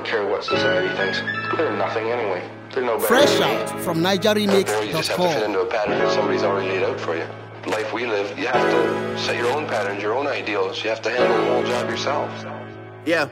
don't care what society thinks. They're nothing anyway. They're no better. Fresh out from NigerRemix.com. You just have to fit into a pattern that somebody's already laid out for you. The life we live, you have to set your own patterns, your own ideals. You have to handle the whole job yourself. Yeah.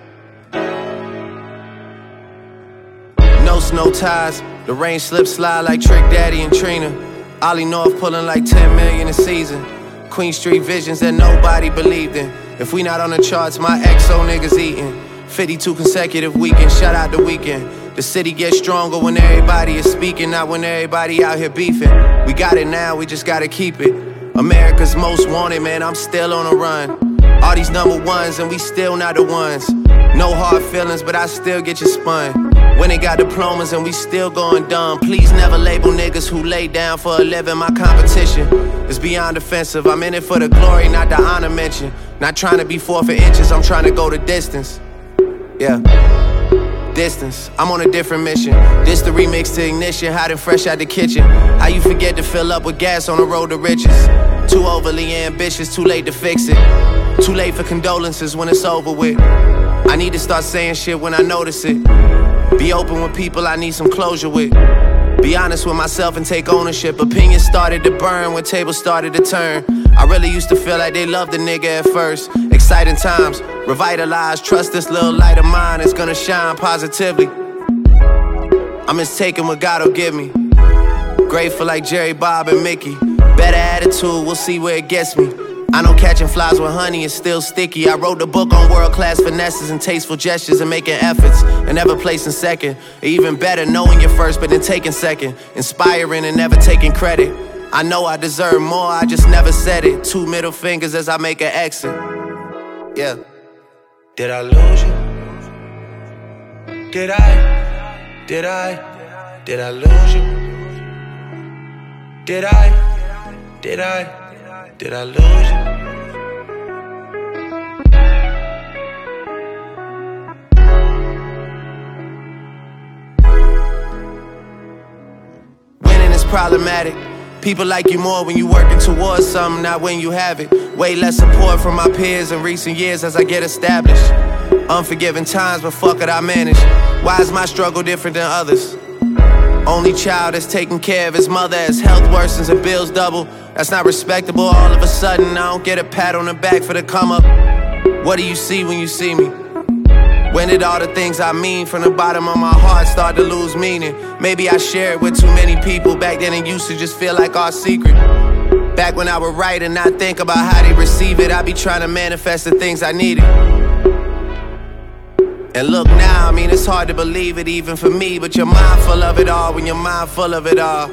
No snow ties. The rain slip slide like Trick Daddy and Trina. Ollie North pulling like 10 million a season. Queen Street visions that nobody believed in. If we not on the charts, my XO niggas eating. 52 consecutive weekends, shout out the weekend. The city gets stronger when everybody is speaking, not when everybody out here beefing. We got it now, we just gotta keep it. America's most wanted, man, I'm still on a run. All these number ones and we still not the ones. No hard feelings, but I still get you spun. When they got diplomas and we still going dumb. Please never label niggas who lay down for a living. My competition is beyond offensive. I'm in it for the glory, not the honor mention. Not trying to be 4 for inches, I'm trying to go the distance. Yeah, distance, I'm on a different mission. This the remix to Ignition, hot and fresh out the kitchen. How you forget to fill up with gas on the road to riches? Too overly ambitious, too late to fix it. Too late for condolences when it's over with. I need to start saying shit when I notice it. Be open with people I need some closure with. Be honest with myself and take ownership. Opinions started to burn when tables started to turn. I really used to feel like they loved the nigga at first. Exciting times, revitalize. Trust this little light of mine is gonna shine positively. I'm just taking what God will give me. Grateful like Jerry, Bob, and Mickey. Better attitude, we'll see where it gets me. I know catching flies with honey is still sticky. I wrote the book on world-class finesses and tasteful gestures and making efforts and never placing second. Or even better, knowing you're first but then taking second. Inspiring and never taking credit. I know I deserve more, I just never said it. 2 middle fingers as I make an exit. Yeah. Did I lose you? Did I? Did I lose you? Did I lose you? Winning is problematic. People like you more when you working towards something, not when you have it. Way less support from my peers in recent years as I get established. Unforgiving times, but fuck it, I manage. Why is my struggle different than others? Only child that's taking care of his mother as health worsens and bills double. That's not respectable. All of a sudden, I don't get a pat on the back for the come up. What do you see when you see me? When did all the things I mean from the bottom of my heart start to lose meaning? Maybe I share it with too many people. Back then it used to just feel like our secret. Back when I would write and not think about how they receive it, I'd be trying to manifest the things I needed. And look now, I mean, it's hard to believe it even for me, but you're mindful of it all when you're mindful of it all.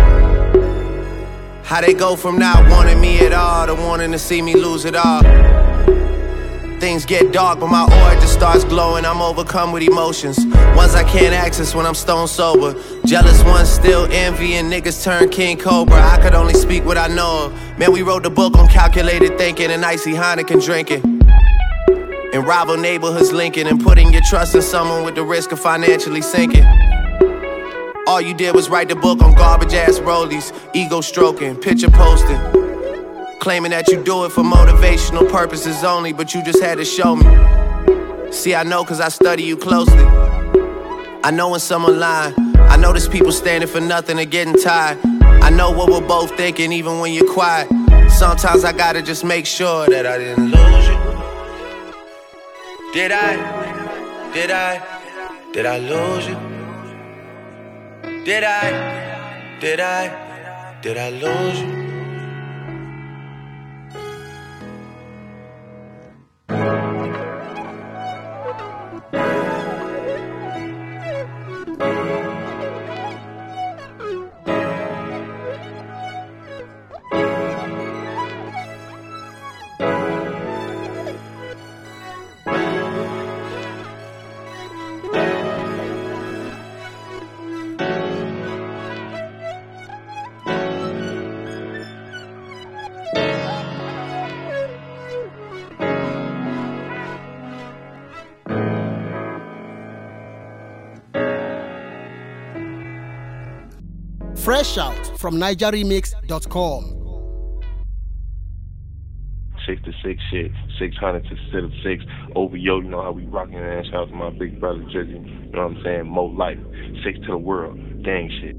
How they go from not wanting me at all to wanting to see me lose it all. Things get dark, but my aura just starts glowing. I'm overcome with emotions, ones I can't access when I'm stone sober. Jealous ones still envying, niggas turn King Cobra. I could only speak what I know of. Man, we wrote the book on calculated thinking and icy Heineken drinking. In rival neighborhoods linking and putting your trust in someone with the risk of financially sinking. All you did was write the book on garbage ass rollies, ego stroking, picture posting, claiming that you do it for motivational purposes only, but you just had to show me. See, I know cause I study you closely. I know when someone lying. I know there's people standing for nothing and getting tired. I know what we're both thinking even when you're quiet. Sometimes I gotta just make sure that I didn't lose you. Did I lose you? Did I lose you? Fresh out from NigerRemix.com. See, to 6 shit, 600 instead of 6. OVO, you know how we rocking, man. Shout out to my big brother, Jizzy. You know what I'm saying? Mo Life, 6 to the world, gang shit.